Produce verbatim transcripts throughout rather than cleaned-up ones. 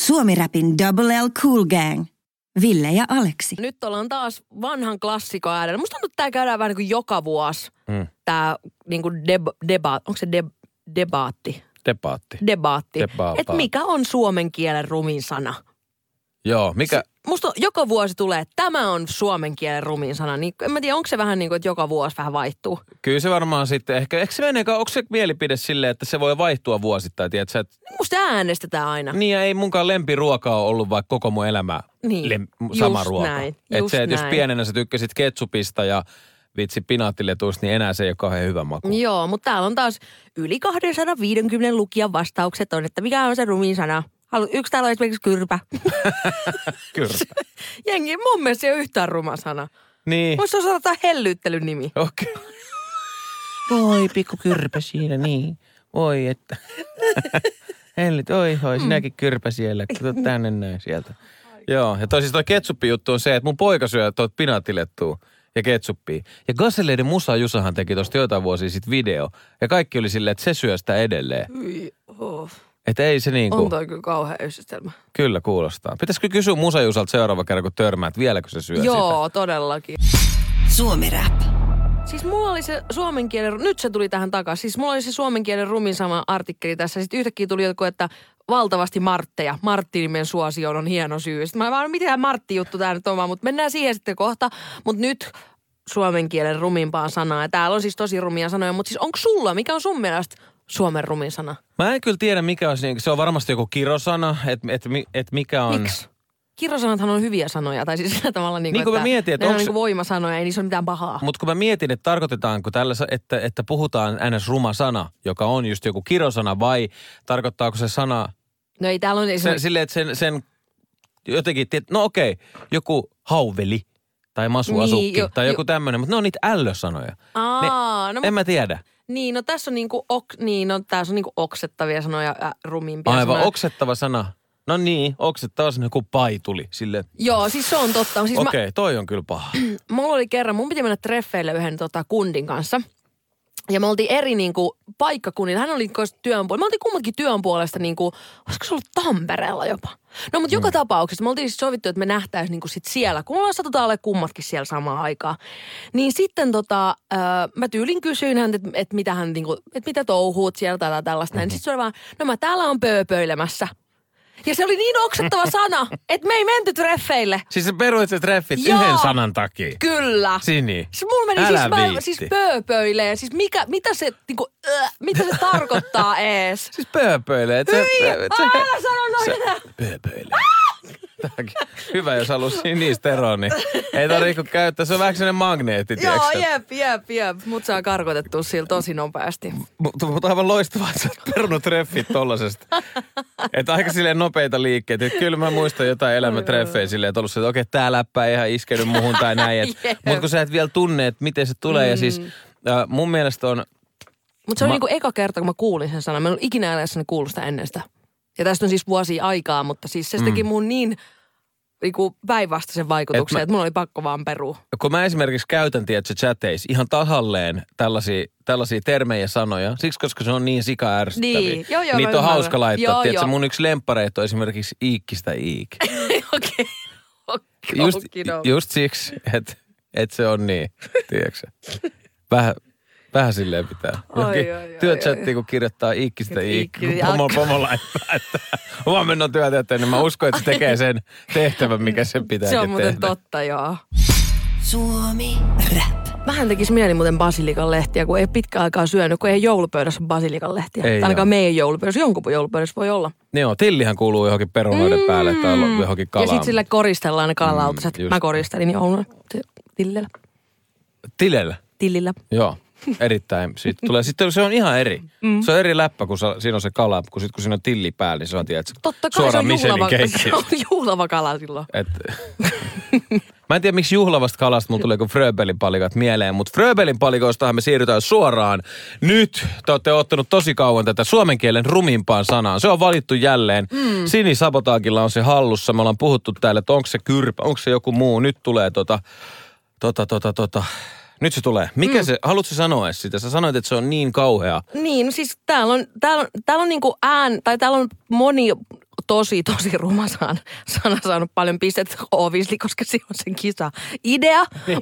Suomi-räpin Double L Cool Gang. Ville ja Aleksi. Nyt ollaan taas vanhan klassikon äärellä. Musta tuntuu, että tää käydään vähän niin kuin joka vuosi. Mm. Tää niin kuin deb- debaat, onko se deb- debaatti? Debaatti. Debaatti. Debaapa. Että mikä on suomen kielen rumin sana? Joo, mikä... Musta joka vuosi tulee, että tämä on suomen kielen rumin sana. Niin, en mä tiedä, onko se vähän niin kuin, että joka vuosi vähän vaihtuu? Kyllä se varmaan sitten ehkä, eikö se meneekään, onko se mielipide silleen, että se voi vaihtua vuosittain, tiedätkö? Että... Musta äänestetään aina. Niin ja ei munkaan lempiruoka ole ollut vaikka koko mun elämä niin. lem... sama just ruoka. Näin. Että se, että jos näin. pienenä sä tykkäsit ketsupista ja vitsi pinaattiletuista, niin enää se ei ole kauhean hyvä maku. Joo, mutta täällä on taas yli kaksisataaviisikymmentä lukijan vastaukset on, että mikä on se rumin sana. Yksi täällä on esimerkiksi kyrpä. Kyrpä. Jengi, mun mielestä se ei ole yhtään ruma sana. Niin. Voisi osata hellyyttelyn nimi. Okei. Okay. Voi, pikku kyrpä siinä, niin. Voi, että. Hellit, oi, oi, sinäkin kyrpä siellä. Kato tänne näin sieltä. Joo, ja toi siis toi ketsuppi-juttu on se, että mun poika syö tuot pinaattilettua ja ketsuppia. Ja Gasseleiden Musa Jusahan teki tosta joitain vuosia sit video. Ja kaikki oli silleen, että se syö sitä edelleen. Oh. Että ei se niinku... On toi kyllä kauhean yhdistelmä. Kyllä kuulostaa. Pitäisikö kysyä Musa Jusalta seuraava kerran, kun törmäät, vieläkö se syö Joo, sitä? todellakin. Suomi-rap. Siis mulla oli se suomen kielen, nyt se tuli tähän takaisin. Siis mulla oli se suomen kielen rumin sama artikkeli tässä. Sitten yhtäkkiä tuli joku, että valtavasti Martteja. Martti-nimen suosioon on hieno syy. Sitten mä vaan, mitä Martti-juttu tää nyt on, mutta mennään siihen sitten kohta. Mutta nyt suomen kielen rumimpaan sanaa. Ja täällä on siis tosi rumia sanoja, mutta siis onko sulla, mikä on sun mielestä suomen rumin sana? Mä en kyllä tiedä, mikä on se. Se on varmasti joku kirosana, että et, et mikä on... Miksi? Kirosanathan on hyviä sanoja, tai siis sillä tavalla niin kuin, niin kuin että mä mietin, että ne on onks... niin kuin voimasanoja, ei niissä ole mitään pahaa. Mutta kun mä mietin, että tarkoitetaanko tällä, että, että puhutaan ns. Ruma sana, joka on just joku kirosana, vai tarkoittaako se sana... No ei, täällä on... Se, silleen, että sen, sen jotenkin, no okei, joku hauveli tai masuasukki niin, jo, tai joku jo. tämmöinen, mutta ne on niitä ällösanoja. Aa, ne, no, en mä tiedä. Niin, no tässä on niinku, ok, niin, no tässä on niinku oksettavia sanoja ja rumimpia Aivan, sanoja. oksettava sana. No niin, oksettava sana, joku paituli sille. Joo, siis se on totta. Siis okei, okay, toi on kyllä paha. Mulla oli kerran, mun piti mennä treffeille yhden tota, kundin kanssa. Ja me oltiin eri niinku paikkakunnilla. Hän oli työn puolesta. Me oltiin kummatkin työn puolesta niinku, olisiko se ollut Tampereella jopa? No mutta mm. joka tapauksessa me oltiin siis sovittu, että me nähtäisiin niinku sit siellä, kun ollaan satutaan olemaan kummatkin siellä samaan aikaan. Niin sitten tota, äh, mä tyylin kysyin häntä, että et mitä hän niinku, että mitä touhuut siellä tai tällaista. Mm-hmm. Niin sitten se oli vaan, no mä täällä on pööpöilemässä. Ja se oli niin oksettava sana, että me ei menty treffeille. Siis sä peruit se treffit Joo, yhden sanan takia. Kyllä. Sini. Siis mulla meni Älä siis, mä, viitti. siis pööpöilee. Siis mikä, mitä se, niinku, äh, mitä se tarkoittaa ees? Siis pööpöilee. Se, Hyi, se, älä sano noin enää. Pööpöilee. Hyvä, jos haluaa niistä eroa, niin ei tarvitse käyttää. Se on vähän sellainen magneetti, Joo, tiedätkö? jep, jep, jep. Mut saa karkotettua sillä tosi nopeasti. Mutta mut aivan loistavaa, että sä oot perunut treffit tollasesta. Että aika silleen nopeita liikkeitä. Et kyllä mä muistan jotain elämätreffejä silleen, että ollut se, että okei, tää läppä ei ihan iskenyt muhun tai näin. Mutta kun sä et vielä tunne, että miten se tulee. Mm. Ja siis äh, mun mielestä on... Mutta se oli mä... niinku eka kerta, kun mä kuulin sen sanan. Mä en ollut ikinä eläessäni kuullut sitä ennen sitä. Ja tästä on siis vuosia aikaa, mutta siis se mm. teki mun niin... Niinku päinvastaisen vaikutuksen, että et mulla oli pakko vaan perua. Kun mä esimerkiksi käytän, tiedätkö, chateissa ihan tahalleen tällaisia, tällaisia termejä sanoja, siksi koska se on niin sika ärsyttäviä. Niin, joo, joo, niitä on hauska joo, laittaa. joo, tiedätkö, joo. mun yksi lemppareita on esimerkiksi iikkistä iik. Okei, okei, Just, okei. just siksi, että et se on niin, tiedätkö. Vähän... Vähän silleen pitää. Työchattiin, kun kirjoittaa iikkistä iikki, kun pomo, pomo laittaa, että huomenna on työtä, niin mä uskon, että se tekee sen tehtävän, mikä sen pitää tehdä. Se on muuten totta, joo. Suomi Rap. Vähän tekisi mieli muuten basilikan lehtiä, kun ei pitkä aikaa syönyt, kun ei joulupöydässä basilikan lehtiä. Ei ainakaan meidän joulupöydässä, jonkun joulupöydässä voi olla. Joo, tillihän kuuluu johonkin perunoiden mm. päälle tai johonkin kalaan. Ja sitten sille koristellaan ne kalalautaset. Mm, mä koristelin jouluna tillillä. Tilellä? Tillillä. Joo. Erittäin. Sitten tulee, sitten se on ihan eri. Mm. Se on eri läppä, kun sa, siinä on se kala, kun sitten kun siinä on tilli päällä, niin se on, tiedätkö, totta kai suoraan se on juhlava, Michelin-keittiö. se on juhlava kala silloin. Et, mä en tiedä, miksi juhlavasta kalasta mulla tulee kuin Fröbelin palikat mieleen, mutta Fröbelin palikoistahan me siirrytään suoraan. Nyt te olette ottanut tosi kauan tätä suomen kielen rumimpaan sanaan. Se on valittu jälleen. Mm. Sini Sabotaakilla on se hallussa. Me ollaan puhuttu täällä, että onko se kyrpä, onko se joku muu. Nyt tulee tota, tota, tota, tota... Nyt se tulee. Mikä mm. se, haluatko sanoa edes sitä? Sä sanoit, että se on niin kauhea. Niin, no siis täällä on, täällä on, täällä on niinku ään, tai täällä on moni tosi, tosi ruma sana, sana saanut paljon pistettä obviously, koska se on sen kisa idea. Niin.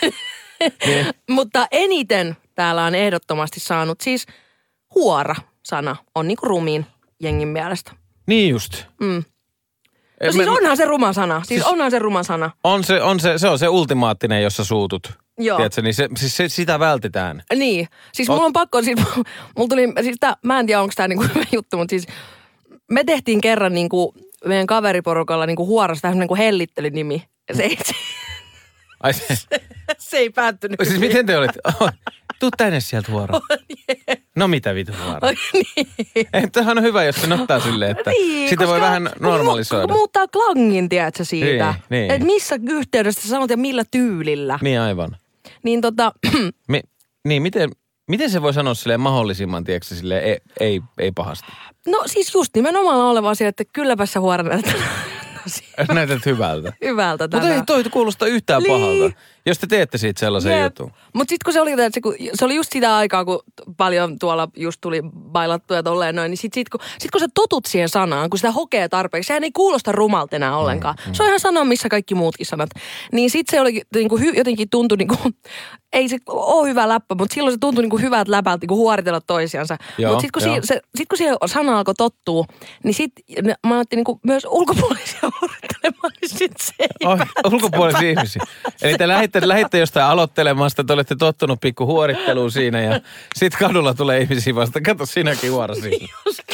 Mutta eniten täällä on ehdottomasti saanut siis huora-sana on niinku rumiin jengin mielestä. Niin just. Mm. No siis onhan se ruma sana. Siis, siis onhan se ruma sana. On se, on se, se on se ultimaattinen, jossa suutut. Joo. Tiedätkö, niin se, siis se, sitä vältetään. Niin. Siis mulla on pakko, siis mulla tuli, siis tää, mä en tiedä onko tää niinku hyvä juttu, mutta siis me tehtiin kerran niinku meidän kaveriporukalla niinku huorasta tämmöinen niinku hellittelynimi. Se ei, se, Ai se, se ei päättynyt. Siis miten te olitte? Oh, tuu tänne sieltä huora. Yeah. No mitä vitu huora? niin. Tämähän on hyvä, jos se ottaa silleen, että niin, sitä voi vähän normalisoida. Mu- muuttaa klangin, tiedätkö, siitä. Niin, niin. Että missä yhteydessä sä sanot ja millä tyylillä. Niin aivan. Niin tota... Mi, niin, miten, miten se voi sanoa silleen mahdollisimman, tiedätkö, silleen ei, ei, ei pahasti? No siis just nimenomaan oleva asia, että kylläpä sä huora näytät. Näytät hyvältä. Hyvältä tänään. Mutta ei toi kuulosta yhtään niin. pahalta, jos te teette siitä sellaisen Jep. jutun. Mutta sitten kun se oli, että se, kun, se oli just sitä aikaa, kun paljon tuolla just tuli bailattuja tolleen noin, niin sitten sit, kun, sit, kun sä totut siihen sanaan, kun sitä hokee tarpeeksi, sehän ei kuulosta rumalta enää ollenkaan. Mm, mm. Se on ihan sana, missä kaikki muutkin sanat. Niin sitten se oli, niin kuin, jotenkin tuntui, niin kuin, ei se ole hyvä läppä, mutta silloin se tuntui niin kuin hyvältä läpältä niin kuin huoritella toisiansa. Mutta sitten kun, si, se, sit, kun siihen sana alkoi tottua, niin sitten mä ajattelin niin kuin myös ulkopuolisia huorittelemaan, niin sitten se ei oh, ulkopuolisia ihmisiä. Eli te lähditte, lähditte jostain aloittelemaan, sitä te olette tottunut pikku huoritteluun siinä ja sitten kadulla tulee ihmisiä vasta. Kato, sinäkin huora siinä.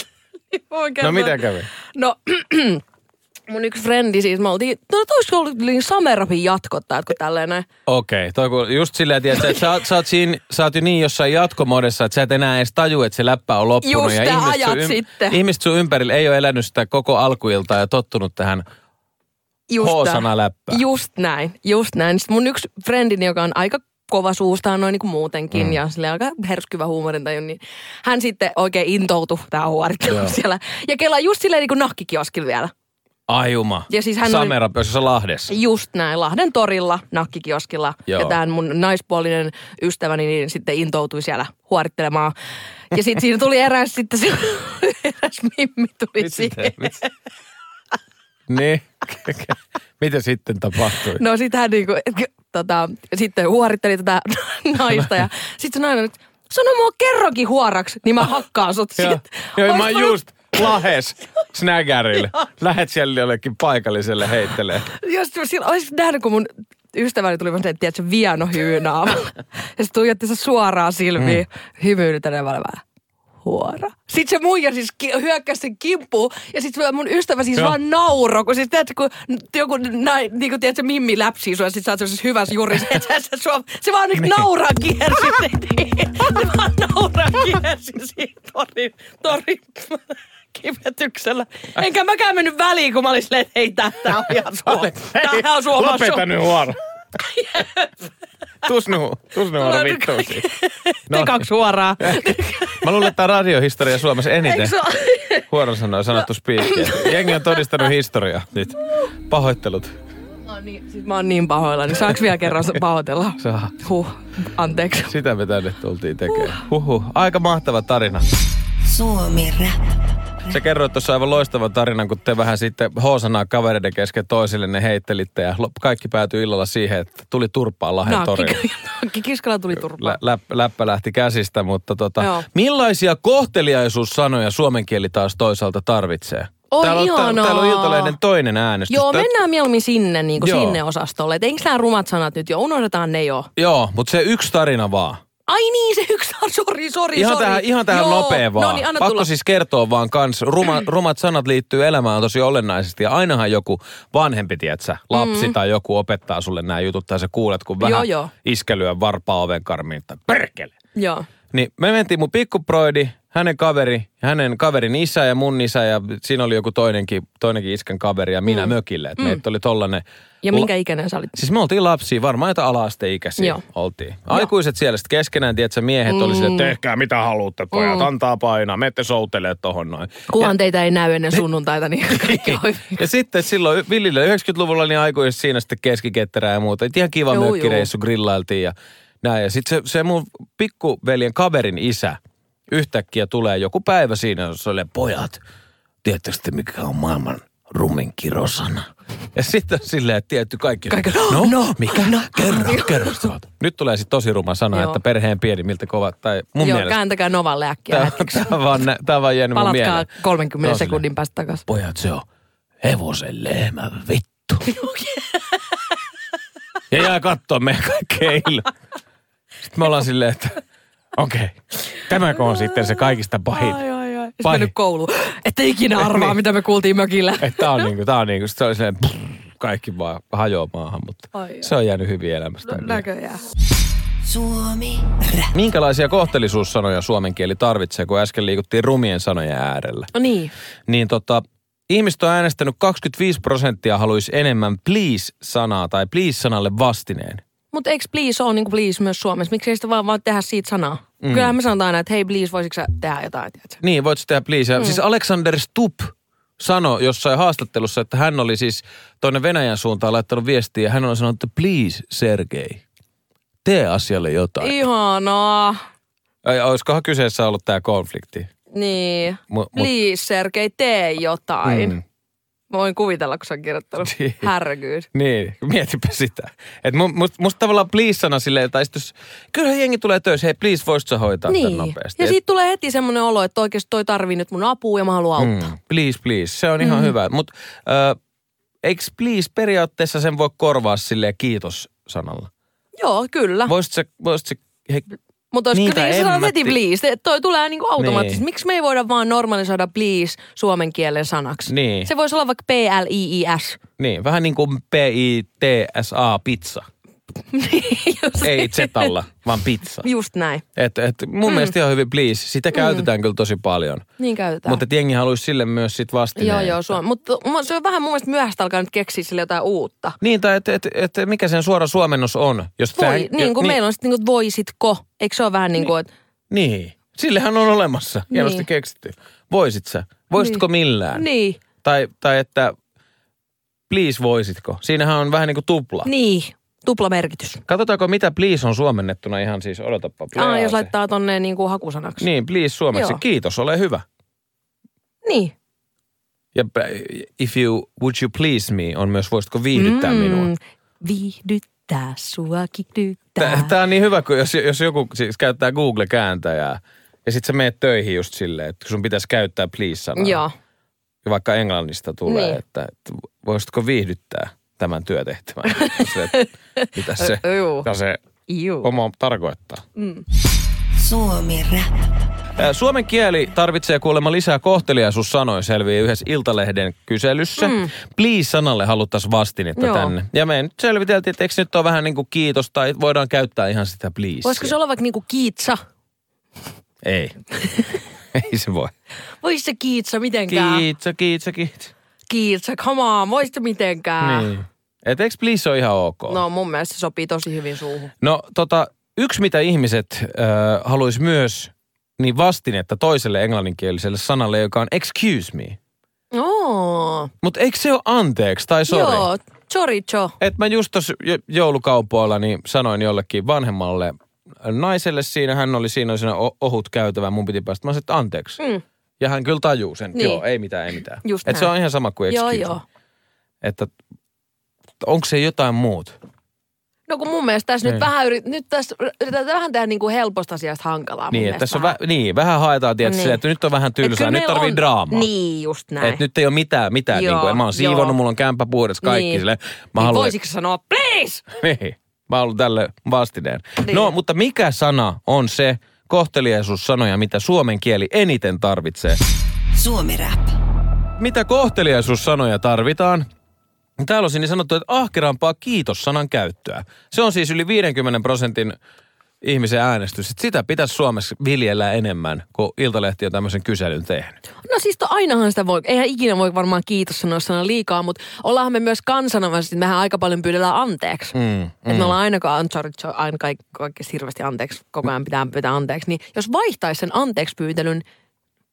No mitä kävi? No mun yksi frendi siis, me oltiin, no toisiko ollut niin Samerapin jatkottaa, kun tälleen näin. Okei, okay, just silleen, tiedätkö, että sä, sä, oot siinä, sä oot jo niin jossain jatkomodessa, että sä et enää edes taju, että se läppä on loppunut. Just ja ajat sun, sitten. Ihmiset sun ympärillä ei ole elänyt sitä koko alkuiltaa ja tottunut tähän H-sana läppään. Just näin, just näin. Sitten mun yksi frendini, joka on aika kova suustaan noin niin kuin muutenkin mm. ja silleen aika herskyvä huumorintaju, niin hän sitten oikein intoutui tähän huoritteluun siellä. Ja kelaa just silleen niin kuin nakkikioskilla vielä. Ajuma. Ja siis hän Samerap, oli Lahdessa. Just näin, Lahden torilla, nakkikioskilla. Joo. Ja tämän mun naispuolinen ystäväni niin sitten intoutui siellä huorittelemaan. Ja sitten siinä tuli eräs sitten se, eräs mimmi tuli siihen. Niin. Mitä sitten tapahtui? No sit hän niinku, tota, sitten huoritteli tätä naista ja sit se nainen, että sano mua kerrokin huoraksi, niin mä hakkaan sut siitä. Joo, mä just Lahes snägärille. Lähet siellä jollekin paikalliselle heittelee. Jos olisit nähnyt, kun mun ystäväni tuli vaan se, että tiedätkö, vieno hyynaa. Ja se tuijotti se suoraan silmiin, mm. hymyilytäneen vähän. Huora. Sitten se muija siis ki- hyökkäsi sen kimppuun ja sitten mun ystävä siis Joo. vaan nauro, kun siis tiedätkö, kun joku näin, niin kuin tiedätkö, mimmi läpsii sua ja sit sä oot sellaisessa hyvässä juurissa, että se, se, se vaan niin nauraa kiersi. Se vaan nauraa kiersi siinä torin, torin kivetyksellä. Enkä mäkään mennyt väliin, kun mä olin silleen, että hei, tää on ihan Suomi. Tää on Suomi. Lopeta nyt huora. Tus nu, tus nu huora vittuusi. No. Te kaksi huoraa. Mä luulen, että tämä radiohistoria Suomessa eniten huoron sanoa sanottu spiikkiä. Jengi on todistanut historiaa nyt. Pahoittelut. No niin, sit mä oon niin pahoilla, niin saaks vielä kerran pahoitella? Saa. Huh, anteeksi. Sitä me tänne tultiin tekemään. Huhhuh, aika mahtava tarina. Suomi Rap. Sä kerroit tuossa aivan loistavan tarinan, kun te vähän sitten H-sanaa kavereiden kesken toisille ne heittelitte ja kaikki päätyi illalla siihen, että tuli turpaan Lahden no, torilla. Nakki kiskalla tuli turpaan. Lä, läppä, läppä lähti käsistä, mutta tota, millaisia kohteliaisuussanoja suomen kieli taas toisaalta tarvitsee? Oi täällä, ihanaa. on, täällä on Iltalehden toinen äänestys. Joo, mennään mieluummin sinne, niin kuin sinne osastolle. Et eikö nämä rumat sanat nyt jo, unohdetaan ne jo. Joo, mutta se yksi tarina vaan. Ai niin, se yksi, sori, sori, ihan sori. Tähän, ihan tähän Joo, nopea vaan. No niin, Pakko tulla. siis kertoa vaan kans. Ruma, rumat sanat liittyy elämään tosi olennaisesti. Ja ainahan joku vanhempi, tietsä, lapsi mm. tai joku opettaa sulle nämä jutut. Tai sä kuulet, kun vähän jo, jo. iskä lyö varpaa oven karmiin. Tai perkele. Joo. Niin me mentiin mun pikkuproidi, hänen kaveri, hänen kaverin isä ja mun isä. Ja siinä oli joku toinenkin, toinenkin iskän kaveri ja minä mm. mökille. Että mm. meitä oli tollanen. Ja minkä ikäinen sä olit? Siis me oltiin lapsia, varmaan jotain ala-asteikäisiä Joo. oltiin. Aikuiset siellä sitten keskenään, tiedätkö, miehet mm. oli silleen, että tehkää mitä haluatte, pojat, mm. antaa painaa, mette soutelee tohon noin. Kunhan teitä ei näy ennen sunnuntaita, niin kaikki on. Ja sitten silloin Villillä yhdeksänkymmentäluvulla niin aikuiset siinä sitten keskiketterää ja muuta. Et ihan kiva Joo, mökkireissu, grillailtiin ja näin. Ja sitten se, se mun pikkuveljen kaverin isä yhtäkkiä tulee joku päivä siinä, jossa oli pojat. tiedättekö te mikä on maailman rumin kirosana? Ja sitten on silleen, että tietty kaikki. Kaikki, no, no, mikä? no. Kerro, kerro. Nyt tulee sitten tosi ruma sana, Joo. että perheen pienimmiltä kovat. Tai mun Joo, mielestä. kääntäkää Novalle äkkiä Tää, hetkeksi. tää, on vaan, tää on vaan jäänyt mun Palatkaa mieleen. kolmenkymmenen No, sekunnin päästä takaisin. Pojat, se on hevosen lehmän vittu. Ja jää kattoo meidän kaikkea ilma. Sitten me ollaan silleen, että okei, okay, tämäkö on sitten se kaikista pahin. Ai, ai, ai. Sitten Pahin. mennyt kouluun. Ette ikinä arvaa, Niin. mitä me kuultiin mökillä. Että tää on niinku, tää on niinku, sit se oli silleen, pff, kaikki vaan hajoaa maahan, mutta Ai, ai. se on jäänyt hyvin elämästä. No, näköjään. Suomi rap. Minkälaisia kohtelisuussanoja suomen kieli tarvitsee, kun äsken liikuttiin rumien sanojen äärellä? No niin. Niin tota, ihmiset on äänestänyt kaksikymmentäviisi prosenttia haluaisi enemmän please-sanaa tai please-sanalle vastineen. Mutta eikö please ole niin kuin please myös Suomessa? Miksi ei sitä vaan, vaan tehdä siitä sanaa? Mm. Kyllähän me sanotaan aina, että hei please, voisitko sä tehdä jotain, tiedätkö? Niin, voit sä tehdä please. Mm. Siis Alexander Stubb sanoi jossain haastattelussa, että hän oli siis tuonne Venäjän suuntaan laittanut viestiä ja hän on sanonut, että please Sergei, tee asialle jotain. Ihanaa. Ai, olisikohan kyseessä ollut tämä konflikti? Niin. Mu- mut- Please, Sergei, tee jotain. Mm. Mä voin kuvitella, kun sä on kirjoittanut. Niin. Härkyys. Niin, mietipä sitä. Et mu, must, musta tavallaan please-sana silleen, tai sit jos, kyllähän jengi tulee töissä, hei please, voisit sä hoitaa tämän Niin. nopeasti. Ja Et- siitä tulee heti semmoinen olo, että oikeasti toi tarvii nyt mun apua ja mä haluan auttaa. Mm, please, please. Se on ihan Mm. hyvä. Mutta äh, eikö please periaatteessa sen voi korvaa silleen kiitos-sanalla? Joo, kyllä. Voisit sä, voisit sä he, Mutta olisiko niitä niin, sä sanot heti emmatti- please. Toi tulee niinku automaattisesti. Niin. Miksi me ei voida vaan normalisoida please suomen kielen sanaksi? Niin. Se voisi olla vaikka P L I I S. niin, vähän niin kuin P I T S A pizza. Just, Ei zetalla, vaan pizza. just näin. Et, et mun mm. mielestä ihan hyvin please. Sitä käytetään mm. kyllä tosi paljon. Niin käytetään. Mutta jengi haluaisi sille myös sit vastineen. Joo, joo, että- Suomi. Mutta se on vähän mun mielestä myöhäistä alkaa nyt keksiä sille jotain uutta. Niin, tai että et, et, mikä sen suora suomennos on. Jos Voi, tää- niin kuin niin, meillä on sitten niin kuin voisitko. Eikö se ole vähän niin kuin, että Niin, sillehän on olemassa. Hienosti Niin. keksitty. Voisit sä? Voisitko Niin. millään? niin, Tai, tai että please voisitko? Siinähän on vähän niin kuin tupla. niin, tuplamerkitys. Katsotaanko mitä please on suomennettuna ihan siis, odotapa. Ah, jos Please. laittaa tonne niin kuin hakusanaksi. Niin, please suomeksi. Joo. Kiitos, ole hyvä. Niin. Ja p- if you, would you please me on myös voisitko viihdyttää Mm, minua. Viihdyttää, sua kiihdyttää. Tämä on niin hyvä, kun jos, jos joku siis käyttää Google-kääntäjää ja sitten sä meet töihin just silleen, että sun pitäisi käyttää please-sanaa. Joo. Ja vaikka englannista tulee, Niin. että, että voisitko viihdyttää tämän työtehtävän. Se, mitä se, Ö, juu. mitä se Juu. oma tarkoittaa. Suomi rap. Ää, Suomen kieli tarvitsee kuulemma lisää kohteliaisuussanoja, selviää yhdessä Iltalehden kyselyssä. Mm. Please-sanalle haluttaisiin vastinetta Joo. tänne. Ja me nyt selviteltiin, että eikö nyt ole vähän niin kuin kiitos tai voidaan käyttää ihan sitä please. Voisiko se olla vaikka niinku kiitsa? Ei. Ei se voi. Vois se kiitsa mitenkään? Kiitsa, kiitsa, kiitsa. Kiitsa, come on, vois se mitenkään? Niin. Et eikö please ole ihan ok? No mun mielestä se sopii tosi hyvin suuhun. No tota, yksi mitä ihmiset äh, haluaisi myös, niin vastinetta toiselle englanninkieliselle sanalle, joka on excuse me. Oo. Mutta eikö se ole anteeksi tai sorry? Joo, sorry jo. Et mä just tuossa joulukaupoilla niin sanoin jollekin vanhemmalle naiselle siinä, hän oli siinä, oli siinä o- ohut käytävä, mun piti päästä. Mä sanoin, että anteeksi. Mm. Ja hän kyllä tajuu sen. Niin. Joo, ei mitään, ei mitään. Just Et se näin. on ihan sama kuin Joo, excuse joo. me. Että onko se jotain muut? No kun mun mielestä tässä Niin. nyt vähän yrit, nyt tässä yritetään vähän tehdä niinku helposta asiasta hankalaa mun Niin, että mielestä tässä on vähän. vä- niin, vähän haetaan tietysti Niin. silleen, että nyt on vähän Et tylsää, kyllä nyt meillä tarvii on- draamaa. Niin, just näin. Että nyt ei ole mitään, mitään. Joo, Niin kuin, mä oon siivonnut, joo. mulla on kämppä puhdassa, kaikki Niin. silleen. Mä niin haluan, voisitko sanoa please? niin, mä haluan tälle vastineen. Niin. No, mutta mikä sana on se kohteliaisuussanoja, mitä suomen kieli eniten tarvitsee? Suomi rap. Mitä kohteliaisuussanoja tarvitaan? Täällä on siinä sanottu, että ahkerampaa kiitos-sanan käyttöä. Se on siis yli viidenkymmenen prosentin ihmisen äänestys. Että sitä pitäisi Suomessa viljellä enemmän, kun Iltalehti on tämmöisen kyselyn tehnyt. No siis to, ainahan sitä voi, eihän ikinä voi varmaan kiitos sanoa sana liikaa, mutta ollaanhan me myös kansanomaisesti, mehän aika paljon pyydellään anteeksi. Mm, Että me ollaan ainakaan, sorry, aina kaikki, kaikki hirveästi anteeksi, koko ajan pitää pyytää anteeksi. Niin jos vaihtaisi sen anteeksi pyytelyn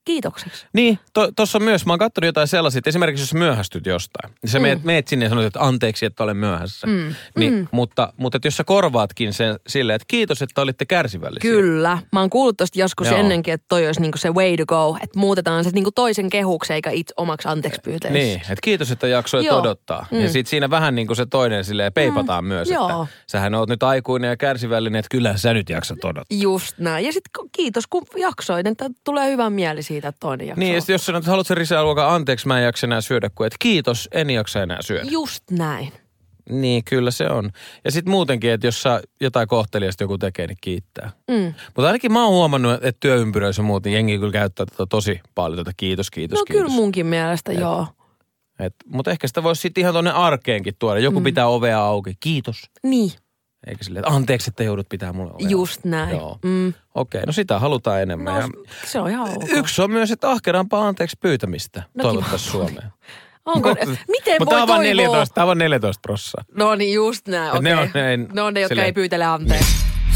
kiitokseksi. Niin, tuossa to, myös, mä oon katsonut jotain sellaisia, että esimerkiksi jos myöhästyt jostain, niin sä mm. meet, meet sinne ja sanot, että anteeksi, että olen myöhässä. Mm. Niin, mm. Mutta, mutta että jos sä korvaatkin sen silleen, että kiitos, että olitte kärsivällisiä. Kyllä. Mä oon kuullut tosta joskus Joo. ennenkin, että toi olisi niinku se way to go, että muutetaan se niinku toisen kehuksi eikä itse omaksi anteeksi pyyteeksi. Niin, että kiitos, että jaksoit Joo. odottaa. Mm. Ja sit siinä vähän niin kuin se toinen silleen peipataan mm. myös, Joo. että sähän oot nyt aikuinen ja kärsivällinen, että kyllä sä nyt jaksat odottaa. Just näin. Ja sitten kiitos, kun jaksoit, että tulee hyvä mieli siitä, että toinen jaksoo. Niin, ja jos sanot, että haluatko lisää ruokaa, anteeksi, mä en jaksa enää syödä, kun et kiitos, en jaksa enää syödä. Just näin. Niin, kyllä se on. Ja sitten muutenkin, että jos sä jotain kohteliasta joku tekee, niin kiittää. Mm. Mutta ainakin mä oon huomannut, että työympyröissä muuten jengi kyllä käyttää tätä tosi paljon, tätä kiitos, kiitos, no, kiitos. No kyllä munkin mielestä, et, joo. Mutta ehkä sitä voisi sitten ihan tuonne arkeenkin tuoda. Joku mm. pitää ovea auki, kiitos. Niin. Eikä silleen, että anteeksi, että joudut pitää mulle ovea. Just näin. Joo. Mm. Okei, no sitä halutaan enemmän. No, ja se on ihan ok. Yksi on myös, että ahkerampaa anteeksi pyytämistä no, toivottaisiin Suomeen. Onko? Miten Mutta voi toivoa? neljätoista, tämä on neljätoista prossaa. No niin, just näin. Okay. Ne on ne, ne, on ne jotka silleen ei pyytele anteeksi.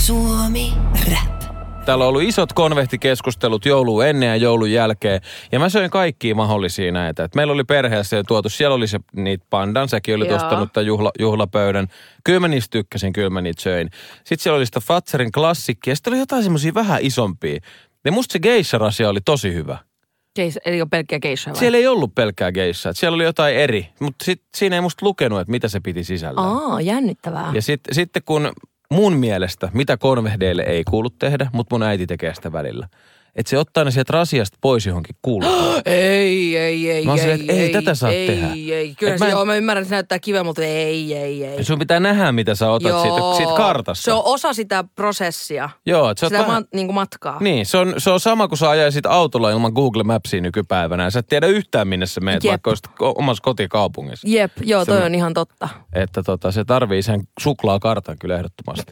Suomi Rap. Täällä on ollut isot konvehtikeskustelut joulun ennen ja joulun jälkeen. Ja mä söin kaikkia mahdollisia näitä. Et meillä oli perheessä jo tuotu, siellä oli se niitä pandan, säkin olit ostanut tämän juhla, juhlapöydän. Kyllä mä niistä tykkäsin, kyllä mä niitä söin. Sitten siellä oli sitä Fatserin klassikkia ja sitten oli jotain semmosia vähän isompia. Ja musta se geisha-rasia oli tosi hyvä. Geisha, eli on pelkkää geishaa vai? Siellä ei ollut pelkkää geishaa. Siellä oli jotain eri, mutta sit, siinä ei musta lukenut, että mitä se piti sisällään. Aa, jännittävää. Ja sitten sit, kun mun mielestä, mitä konvehdeille ei kuulu tehdä, mutta mun äiti tekee sitä välillä. Että se ottaa ne sieltä rasiasta pois johonkin kuuluu. ei, ei, ei, mä oon silleen, että ei, ei tätä saa ei, tehdä. Ei, ei, kyllä se, mä, en... joo, mä ymmärrän, että se näyttää kiveä, mutta ei, ei, ei. Sun pitää nähdä, mitä sä otat siitä, siitä kartasta. Se on osa sitä prosessia. Joo, että sitä vähän... ma- niin kuin matkaa. Niin, se on, se on sama kuin sä ajaisit autolla ilman Google Mapsia nykypäivänä. Ja sä et tiedä yhtään, minne sä meet, Jep. vaikka olisit omassa kotikaupungissa. Jep, joo, toi se, on ihan totta. Että tota, se tarvii sen suklaakartan kyllä ehdottomasti.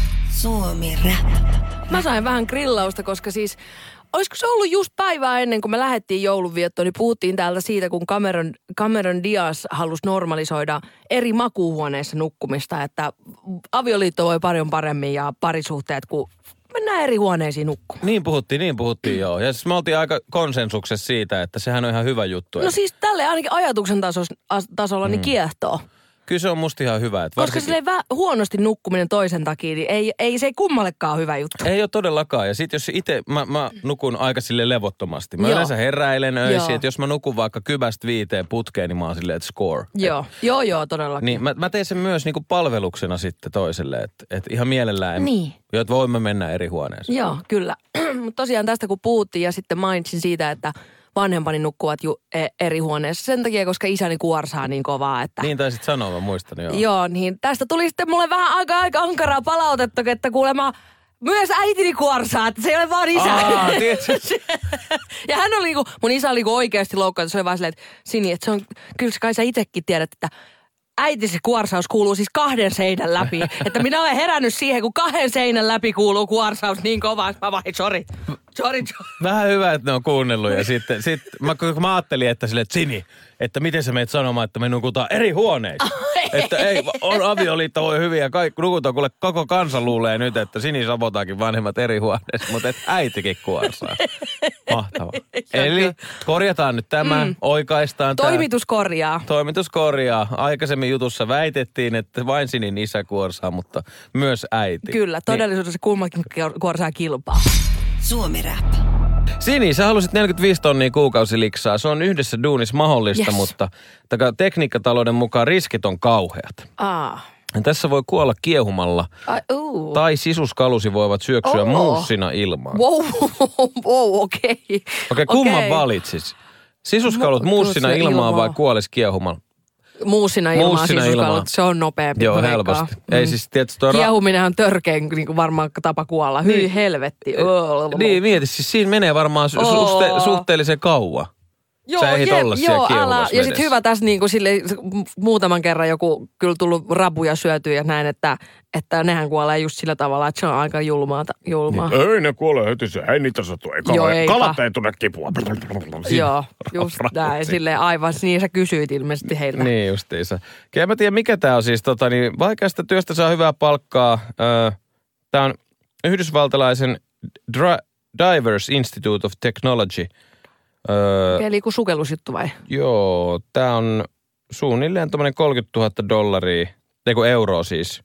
Suomi Rap. Mä sain vähän grillausta, koska siis... Olisiko se ollut just päivää ennen kuin me lähdettiin joulunviettoon, niin puhuttiin täältä siitä, kun Cameron, Cameron Diaz halusi normalisoida eri makuuhuoneissa nukkumista, että avioliitto voi paljon paremmin ja parisuhteet, kun mennään eri huoneisiin nukkumaan. Niin puhuttiin, niin puhuttiin joo. Ja siis me oltiin aika konsensuksessa siitä, että sehän on ihan hyvä juttu. No siis tälle ainakin ajatuksen tasos, as, tasolla niin mm. kiehtoo. Kyllä se on musta ihan hyvä. Että koska varsinkin... silleen huonosti nukkuminen toisen takia, niin ei, ei se ei kummallekaan hyvä juttu. Ei ole todellakaan. Ja sit jos itse, mä, mä nukun aika sille levottomasti. Mä Joo. yleensä heräilen öisin, että jos mä nukun vaikka kyvästä viiteen putkeen, niin mä oon silleen, että score. Joo, et, joo, joo, todellakin. Niin mä, mä teen sen myös niinku palveluksena sitten toiselle, että et ihan mielellään. Niin. Jotta voimme mennä eri huoneeseen. Joo, kyllä. Mutta tosiaan tästä kun puhuttiin ja sitten mainitsin siitä, että vanhempani nukkuvat ju, e, eri huoneessa sen takia, koska isäni kuorsaa niin kovaa, että... Niin taisit sanoa, mä muistan, joo. Joo, niin tästä tuli sitten mulle vähän aika, aika ankaraa palautetta, että kuulemma myös äitini kuorsaa, että se ei ole vaan isä. Aa, ja hän oli niinku, mun isä oli niinku oikeasti loukkaantunut, se oli vaan silleen, että Sini, että se on, kyllä kai sä itsekin tiedät, että äitisi kuorsaus kuuluu siis kahden seinän läpi. Että minä olen herännyt siihen, kun kahden seinän läpi kuuluu kuorsaus niin kovaa. Mä vaan, sorry, sorry, sorry. Vähän hyvä, että ne on kuunnellut. Ja sitten sit, mä, mä ajattelin, että sille, että Sini, että miten sä meet sanomaan, että me nukutaan eri huoneissa. Että ei, on avioliitto voi hyvin ja kaikki nukutaan, kuule koko kansa luulee nyt, että Sini Sabotaakin vanhemmat eri huoneissa, mutta et äitikin kuorsaa. Mahtavaa. Eli korjataan nyt tämä, mm. oikaistaan tämä. Toimitus korjaa. Toimitus korjaa. Aikaisemmin jutussa väitettiin, että vain Sinin isä kuorsaa, mutta myös äiti. Kyllä, todellisuudessa niin. Kummakin kuorsaa kilpaa. Suomi Rap. Sini, sä halusit neljäkymmentäviisi tonnia kuukausiliksaa. Se on yhdessä duunissa mahdollista, yes. mutta tekniikkatalouden mukaan riskit on kauheat. Ah. Ja tässä voi kuolla kiehumalla. Ai, uh. Tai sisuskalusi voivat syöksyä oh. muussina ilmaan. Wow, wow, okei. Okay. Okei, okay, kumman okay. valitsis? Sisuskalut muussina ilmaan ilmaa. vai kuolis kiehumalla? Muussina ilmaa sisuskalut, se on nopeampi. Joo, helposti. Mm. Ei siis, tietysti toi... Kiehuminenhan on törkein niin varmaan tapa kuolla. Hyi niin. helvetti. Oh. Niin, mieti, siis siinä menee varmaan su- suhte- suhteellisen kauan. Joo, sä ehdit jep, olla siellä joo, älä. Ja sit hyvä tässä niin kuin sille muutaman kerran joku kyllä tullut rapuja syötyä ja näin, että, että nehän kuolee just sillä tavalla, että se on aika julmaa. julmaa. Niin, ei ne kuole heti, se ei niitä satu, ei joo, kalat ei tule kipua. Joo, just näin, silleen aivan, niin sä kysyit ilmeisesti heiltä. Niin justiinsa. Ja mä tiedän, mikä tää on siis, tota, niin vaikeasta työstä saa hyvää palkkaa. Öö, tää on yhdysvaltalaisen Dra- Divers Institute of Technology Öö, Eli joku sukellusjuttu vai? joo, tää on suunnilleen tommonen kolmekymmentätuhatta dollaria, eiku euroa siis.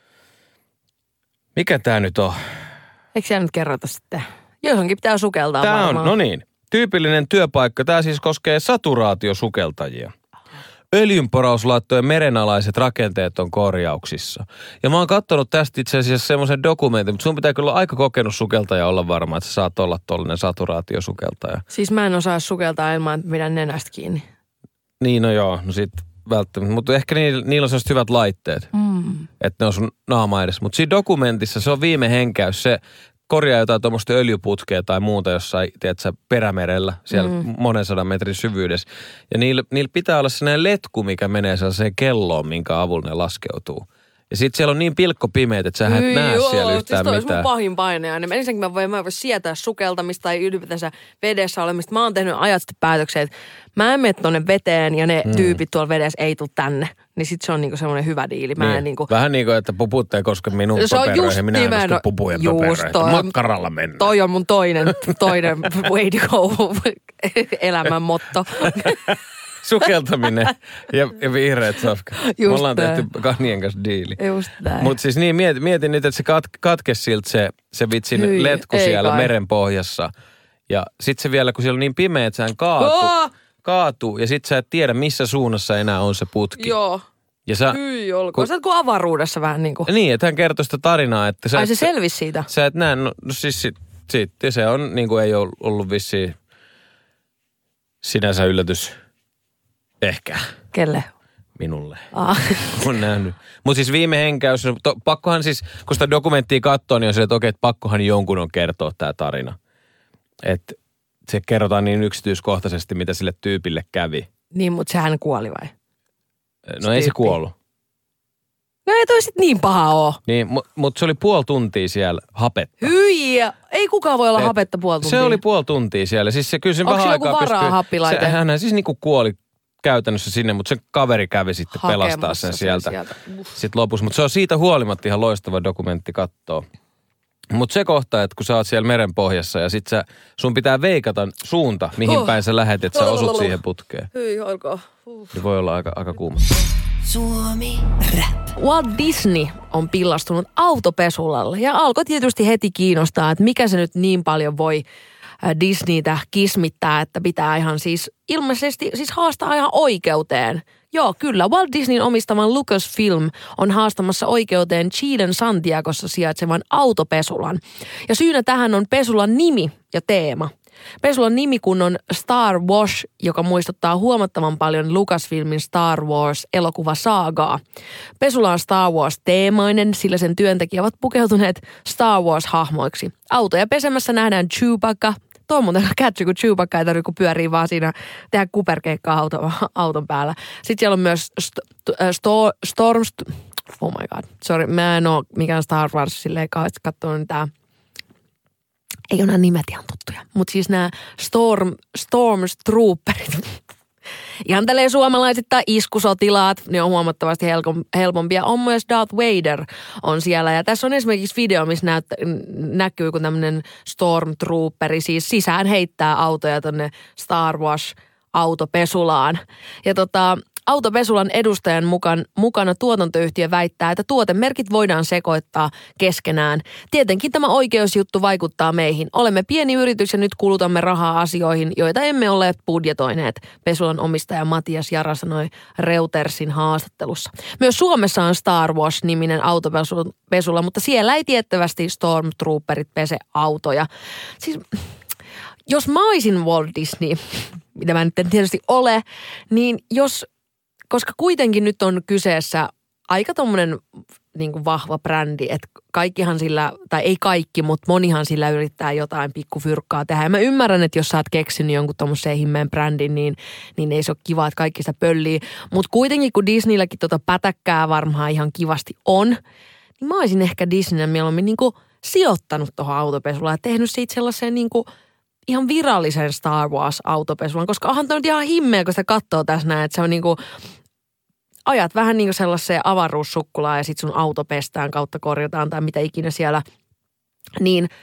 Mikä tää nyt on? Eikö siellä nyt kerrota sitten? Johonkin pitää sukeltaa Tää varmaan. on, no niin, tyypillinen työpaikka. Tää siis koskee saturaatiosukeltajia. Öljynporauslaattojen merenalaiset rakenteet on korjauksissa. Ja mä oon kattonut tästä itse asiassa semmoisen dokumentin, mutta sun pitää kyllä olla aika kokenut sukeltaja olla varma, että sä saat olla tollainen saturaatiosukeltaja. Siis mä en osaa sukeltaa ilman, että pidän nenästä kiinni. Niin, no joo, no sit välttämättä. Mutta ehkä niillä, niillä on sellaiset hyvät laitteet, mm. että ne on sun naama edessä. Mutta siinä dokumentissa se on viime henkäys. Se korjaa jotain tuommoista öljyputkea tai muuta jossain, tiedätkö, perämerellä, siellä mm. monen sadan metrin syvyydessä. Ja niillä, niillä pitää olla sellainen letku, mikä menee sellaiseen kelloon, minkä avulla ne laskeutuu. Ja sit siellä on niin pilkkopimeet, että sä et näe joo, siellä yhtään siis mitään. Toi mun pahin painajainen. Ensinnäkin mä voin, mä voin sietää sukeltamista tai ylipäätänsä vedessä olemista. Mä oon tehnyt ajat sitten päätöksiä, että mä en mene tonne veteen ja ne mm. tyypit tuolla vedessä ei tule tänne. Niin sit se on niinku semmoinen hyvä diili. Mä niin. en niinku... Vähän niin kuin, että puput ei koske minun pöperöihin. Minä en koske pupujen pöperöihin. Makkaralla mennään. Toi on mun toinen, toinen way to go elämän motto. Sukeltaminen ja, ja vihreät safka. Me ollaan tää. tehty Kanien kanssa diili. Just näin. Mutta siis niin, mietin, mietin nyt, että se kat, katkesi siltä se, se vitsin Hyi, letku ei siellä kai. meren pohjassa. Ja sit se vielä, kun siellä on niin pimeä, että sehän kaatuu, Oh! kaatuu ja sit sä et tiedä, missä suunnassa enää on se putki. Joo. Ja sä, Hyi olkoon. Sä oot kuin avaruudessa vähän niin kuin. niin, että hän kertoi sitä tarinaa, että sä, Ai se et, selvisi siitä? sä et näe, no, no siis sit, sit, ja se on niin kuin ei ole ollut vissiin sinänsä yllätys. Ehkä. Kelle? Minulle. Ah. On nähnyt. Mutta siis viime henkäys, to, pakkohan siis, kun sitä dokumenttia katsoo, niin on se, että okei, että pakkohan jonkun on kertoa tämä tarina. Että se kerrotaan niin yksityiskohtaisesti, mitä sille tyypille kävi. Niin, mutta sehän kuoli vai? No Se ei se tyyppi. kuollut. No ei toi sit niin paha oo. Niin, mutta mut se oli puoli tuntia siellä hapetta. Hyi, ei kukaan voi olla Et hapetta puoli tuntia. Se oli puoli tuntia siellä. Siis se kyllä sen Onko vähän se joku aikaa varaa pystyy- happilaite? Se, hän siis niinku kuoli käytännössä sinne, mutta se kaveri kävi sitten Hakemassa pelastaa sen sen sieltä. sieltä. Sitten lopussa. Mutta se on siitä huolimatta ihan loistava dokumentti kattoo. Mutta se kohta, että kun sä oot siellä meren pohjassa ja sit sä, sun pitää veikata suunta, mihin Oh. päin sä lähet, että sä osut siihen putkeen. Hyi, olkoon. Uh. Niin voi olla aika, aika kuuma. Suomi Rap. Walt Disney on pillastunut autopesulalle ja alkoi tietysti heti kiinnostaa, että mikä se nyt niin paljon voi Disneytä kismittää, että pitää ihan siis ilmeisesti siis haastaa ihan oikeuteen. Joo, kyllä. Walt Disneyn omistaman Lucasfilm on haastamassa oikeuteen Chilen Santiagossa sijaitsevan autopesulan. Ja syynä tähän on pesulan nimi ja teema. Pesulan nimi kun on Star Wars, joka muistuttaa huomattavan paljon Lucasfilmin Star Wars-elokuvasaagaa. Pesula on Star Wars-teemainen, sillä sen työntekijät ovat pukeutuneet Star Wars-hahmoiksi. Autoja pesemässä nähdään Chewbacca. Tuo on muuten catchy, kun Chewbacca ei tarvitse, kun pyörii vaan siinä, tehdä kuperkeikkaa auton, auton päällä. Sitten siellä on myös st- st- Storm... St- oh my god, sorry, mä en ole mikään Star Wars silleen kauheasti katsonut tää. Ei ole nämä nimet ihan tuttuja, mutta siis nämä Storm, Stormtrooperit. Ihan tälleen suomalaisittain iskusotilaat, ne on huomattavasti helpompia. On myös Darth Vader on siellä. Ja tässä on esimerkiksi video, missä näyttä, näkyy, kun tämmöinen Stormtrooperi siis sisään heittää autoja tonne Star Wars autopesulaan. Ja tota, autopesulan edustajan mukaan, mukana tuotantoyhtiö väittää, että tuotemerkit voidaan sekoittaa keskenään. Tietenkin tämä oikeusjuttu vaikuttaa meihin. Olemme pieni yritys ja nyt kulutamme rahaa asioihin, joita emme ole budjetoineet, pesulan omistaja Matias Jara sanoi Reutersin haastattelussa. Myös Suomessa on Star Wars-niminen autopesula, mutta siellä ei tiettävästi Stormtrooperit pese autoja. Siis jos mä olisin Walt Disney, mitä mä nyt en tietysti ole, niin jos... Koska kuitenkin nyt on kyseessä aika tommonen niin kuin vahva brändi, että kaikkihan sillä, tai ei kaikki, mutta monihan sillä yrittää jotain pikkufyrkkaa tehdä. Ja mä ymmärrän, että jos sä oot keksinyt jonkun tommoseen himmeen brändin, niin, niin ei se ole kiva, että kaikki sitä pöllii. Mutta kuitenkin, kun Disneylläkin tota pätäkkää varmaan ihan kivasti on, niin mä olisin ehkä Disneynä mieluummin niin kuin sijoittanut tuohon autopesulaan ja tehnyt siitä sellaiseen niin kuin ihan virallisen Star Wars-autopesulan, koska onhan toi nyt ihan himmeä, kun sitä katsoo tässä näin, että se on niinku, ajat vähän niinku sellaiseen avaruussukkulaan ja sit sun auto pestään kautta korjataan tai mitä ikinä siellä, niin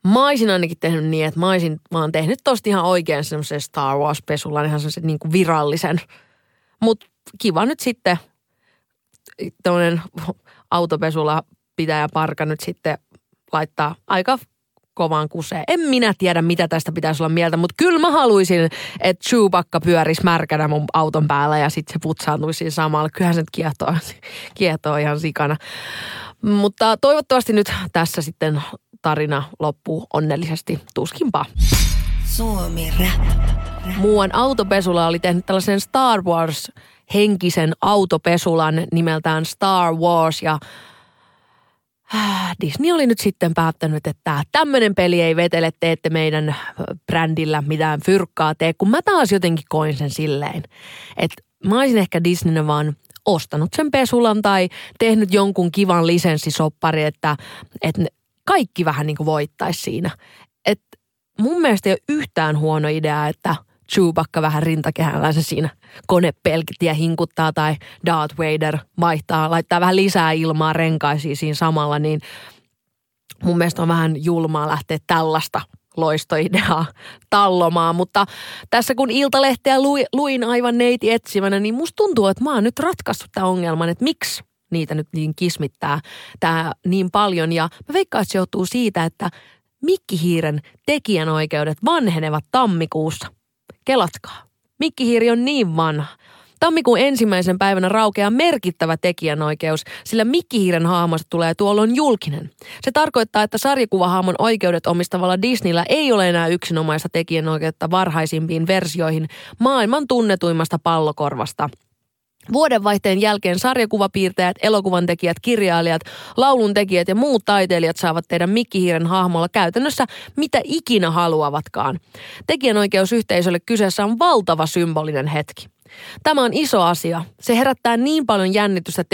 Mä olisin ainakin tehnyt niin, että mä, olisin, mä oon tehnyt tosta ihan oikein semmoisen Star Wars-pesulan, ihan semmoisen niin kuin virallisen. Mutta kiva nyt sitten, tämmöinen autopesula pitäjä parka nyt sitten laittaa aika kovaan kuseen. En minä tiedä, mitä tästä pitäisi olla mieltä, mutta kyllä mä haluaisin, että Chewbacca pyörisi märkänä mun auton päällä ja sitten se putsaantuisi siinä samalla. Kyllähän se nyt kiehtoo, kiehtoo ihan sikana. Mutta toivottavasti nyt tässä sitten tarina loppuu onnellisesti. Tuskinpa. Suomi Rap. Muuan autopesula oli tehnyt tällaisen Star Wars-henkisen autopesulan nimeltään Star Wars ja Disney oli nyt sitten päättänyt, että tämmöinen peli ei vetele, teette meidän brändillä mitään fyrkkaa tee, kun mä taas jotenkin koin sen silleen, että mä olisin ehkä Disneynä vaan ostanut sen pesulan tai tehnyt jonkun kivan lisenssisoppari, että, että kaikki vähän niin kuin voittaisi siinä. Että mun mielestä ei ole yhtään huono idea, että Chewbacca vähän rintakehällänsä siinä konepelkitiä hinkuttaa tai Darth Vader vaihtaa, laittaa vähän lisää ilmaa renkaisiin siinä samalla, niin mun mielestä on vähän julmaa lähteä tällaista loistoideaa tallomaan. Mutta tässä kun Iltalehteä luin aivan neiti etsimänä, niin musta tuntuu, että mä oon nyt ratkaissut tämän ongelman, että miksi niitä nyt niin kismittää tää niin paljon. Ja mä veikkaan, että se johtuu siitä, että Mikkihiiren tekijänoikeudet vanhenevat tammikuussa. Kelatkaa. Mikkihiiri on niin vanha. Tammikuun ensimmäisen päivänä raukeaa merkittävä tekijänoikeus, sillä Mikkihiiren hahmosta tulee tuolloin julkinen. Se tarkoittaa, että sarjakuvahahmon oikeudet omistavalla Disneyllä ei ole enää yksinomaista tekijänoikeutta varhaisimpiin versioihin maailman tunnetuimmasta pallokorvasta. Vuodenvaihteen jälkeen sarjakuvapiirtäjät, elokuvantekijät, kirjailijat, lauluntekijät ja muut taiteilijat saavat tehdä Mikkihiiren hahmolla käytännössä mitä ikinä haluavatkaan. Tekijänoikeusyhteisölle kyseessä on valtava symbolinen hetki. Tämä on iso asia. Se herättää niin paljon jännitystä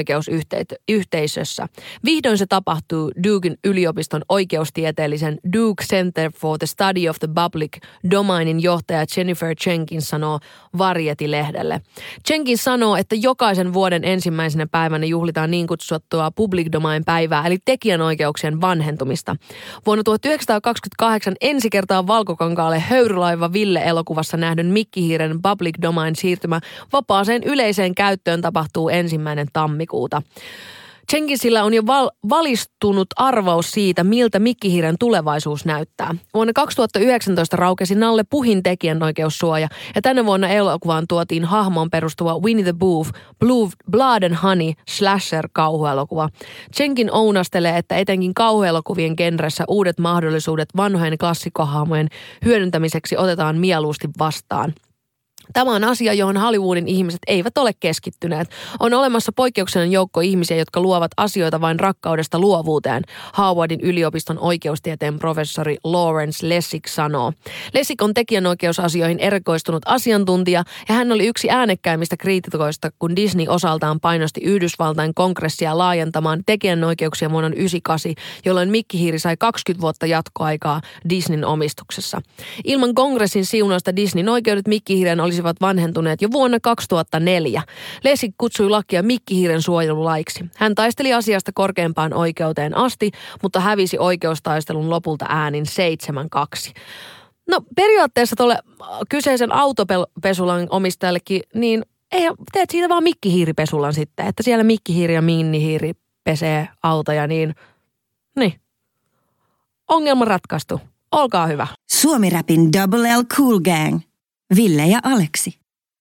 tekijänoikeusyhteisössä. Vihdoin se tapahtuu Duken yliopiston oikeustieteellisen Duke Center for the Study of the Public Domainin johtaja Jennifer Jenkins sanoo Variety-lehdelle. Jenkins sanoo, että jokaisen vuoden ensimmäisenä päivänä juhlitaan niin kutsuttua public domain päivää, eli tekijänoikeuksien vanhentumista. Vuonna tuhatyhdeksänsataakaksikymmentäkahdeksan ensi kertaa Valkokankaalle Höyrylaiva Ville-elokuvassa nähdyn Mikkihiiren public domain siirtymä vapaaseen yleiseen käyttöön tapahtuu ensimmäinen tammikuuta. Jenkinsillä on jo val- valistunut arvaus siitä, miltä Mikkihiiren tulevaisuus näyttää. Vuonna kaksituhattayhdeksäntoista raukesi Nalle Puhin tekijänoikeussuoja ja tänä vuonna elokuvaan tuotiin hahmoon perustuva Winnie the Pooh, Blue, Blood and Honey slasher-kauhuelokuva. Jenkin ounastelee, että etenkin kauhuelokuvien genressä uudet mahdollisuudet vanhojen klassikkohahmojen hyödyntämiseksi otetaan mieluusti vastaan. Tämä on asia, johon Hollywoodin ihmiset eivät ole keskittyneet. On olemassa poikkeuksellinen joukko ihmisiä, jotka luovat asioita vain rakkaudesta luovuuteen, Howardin yliopiston oikeustieteen professori Lawrence Lessig sanoo. Lessig on tekijänoikeusasioihin erikoistunut asiantuntija ja hän oli yksi äänekkäimmistä kriitikoista, kun Disney osaltaan painosti Yhdysvaltain kongressia laajentamaan tekijänoikeuksia vuonna yhdeksänkymmentäkahdeksan, jolloin Mikkihiiri sai kaksikymmentä vuotta jatkoaikaa Disneyn omistuksessa. Ilman kongressin siunausta Disneyn oikeudet Mikkihiiren olisi ovat vanhentuneet jo vuonna kaksituhattaneljä. Lessig kutsui lakia Mikkihiiren suojelulaiksi. Hän taisteli asiasta korkeimpaan oikeuteen asti, mutta hävisi oikeustaistelun lopulta äänin seitsemän kaksi. No periaatteessa tuolle kyseisen autopesulan omistajallekin, niin ei, teet siitä vaan Mikkihiiripesulan sitten, että siellä Mikkihiiri ja Minnihiiri pesee autoja, niin niin. Ongelma ratkaistu. Olkaa hyvä. Suomi Rapin Double L Cool Gang. Ville ja Aleksi.